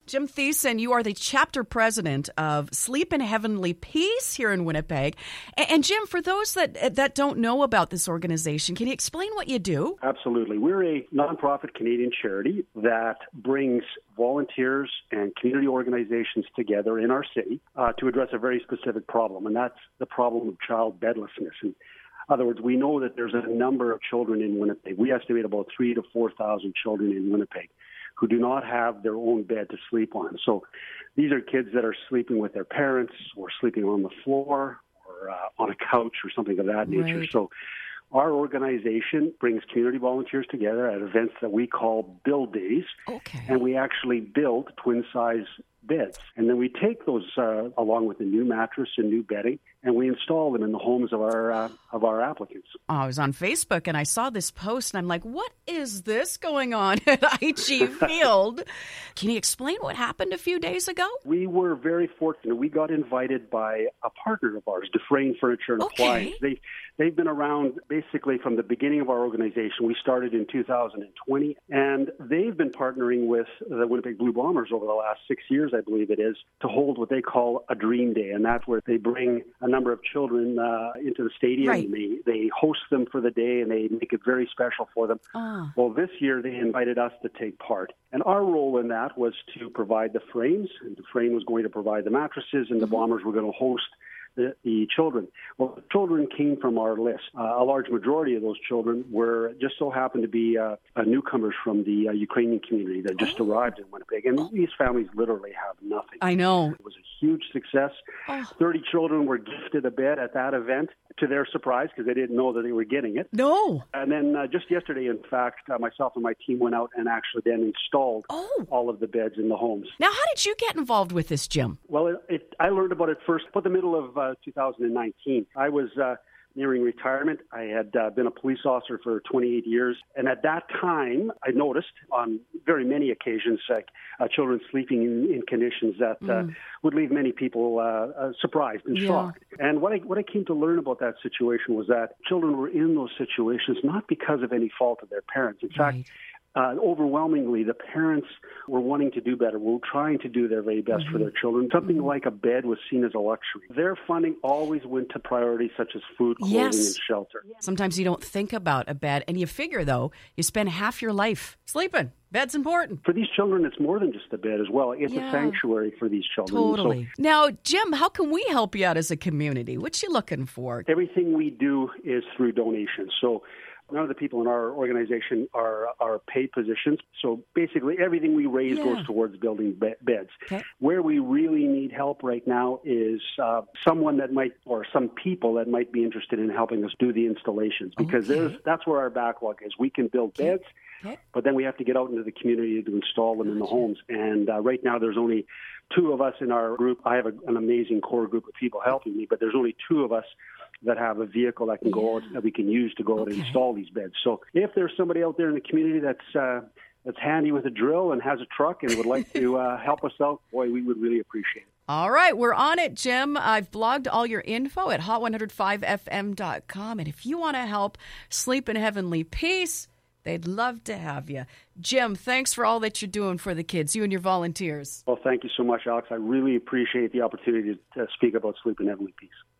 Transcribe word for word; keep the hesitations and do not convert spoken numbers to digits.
Jim Thiessen, you are the chapter president of Sleep in Heavenly Peace here in Winnipeg. And Jim, for those that that don't know about this organization, can you explain what you do? Absolutely. We're a nonprofit Canadian charity that brings volunteers and community organizations together in our city uh, to address a very specific problem, and that's the problem of child bedlessness. In other words, we know that there's a number of children in Winnipeg. We estimate about three to four thousand children in Winnipeg who do not have their own bed to sleep on. So these are kids that are sleeping with their parents or sleeping on the floor or uh, on a couch or something of that nature. Right. So our organization brings community volunteers together at events that we call build days. Okay. And we actually build twin-size beds. And then we take those uh, along with a new mattress and new bedding, and we install them in the homes of our uh, of our applicants. Oh, I was on Facebook and I saw this post and I'm like, what is this going on at I G Field? Can you explain what happened a few days ago? We were very fortunate. We got invited by a partner of ours, Dufresne Furniture and Okay. Appliance. They, they've been around basically from the beginning of our organization. We started in two thousand twenty, and they've been partnering with the Winnipeg Blue Bombers over the last six years, I believe it is, to hold what they call a Dream Day, and that's where they bring a number of children uh, into the stadium. Right. And they, they host them for the day, and they make it very special for them. Oh. Well, this year they invited us to take part, and our role in that was to provide the frames, and the frame was going to provide the mattresses, and the Mm-hmm. Bombers were going to host The, the children. Well, the children came from our list. Uh, a large majority of those children were just so happened to be uh, uh, newcomers from the uh, Ukrainian community that just Oh. arrived in Winnipeg. And these families literally have nothing. I know. It was a huge success. Oh. thirty children were gifted a bed at that event, to their surprise, because they didn't know that they were getting it. No. And then uh, just yesterday, in fact, uh, myself and my team went out and actually then installed Oh. all of the beds in the homes. Now, how did you get involved with this, Jim? Well, it, it, I learned about it first about the middle of uh, two thousand nineteen. I was uh, nearing retirement. I had uh, been a police officer for twenty-eight years. And at that time, I noticed on very many occasions uh, uh, children sleeping in, in conditions that uh, Mm. would leave many people uh, uh, surprised and Yeah. shocked. And what I, what I came to learn about that situation was that children were in those situations not because of any fault of their parents. In fact, Right. Uh, overwhelmingly, the parents were wanting to do better, were trying to do their very best Mm-hmm. for their children. Something like a bed was seen as a luxury. Their funding always went to priorities such as food, clothing, Yes. and shelter. Sometimes you don't think about a bed, and you figure, though, you spend half your life sleeping. Bed's important. For these children, it's more than just a bed as well. It's Yeah. a sanctuary for these children. Totally. So Now, Jim, how can we help you out as a community? What you looking for? everything we do is through donations. So none of the people in our organization are are paid positions. So basically, everything we raise Yeah. goes towards building be- beds. Okay. Where we really need help right now is uh, someone that might, or some people that might be interested in helping us do the installations, because Okay. there's that's where our backlog is. We can build beds, Okay. but then we have to get out into the community to install them in the homes. And uh, right now, there's only two of us in our group. I have a, an amazing core group of people helping me, but there's only two of us that have a vehicle that can go out, that we can use to go out and Okay. install these beds. So if there's somebody out there in the community that's uh, that's handy with a drill and has a truck and would like to uh, help us out, boy, we would really appreciate it. All right, we're on it, Jim. I've blogged all your info at hot one oh five f m dot com. And if you want to help Sleep in Heavenly Peace, they'd love to have you. Jim, thanks for all that you're doing for the kids, you and your volunteers. Well, thank you so much, Alex. I really appreciate the opportunity to speak about Sleep in Heavenly Peace.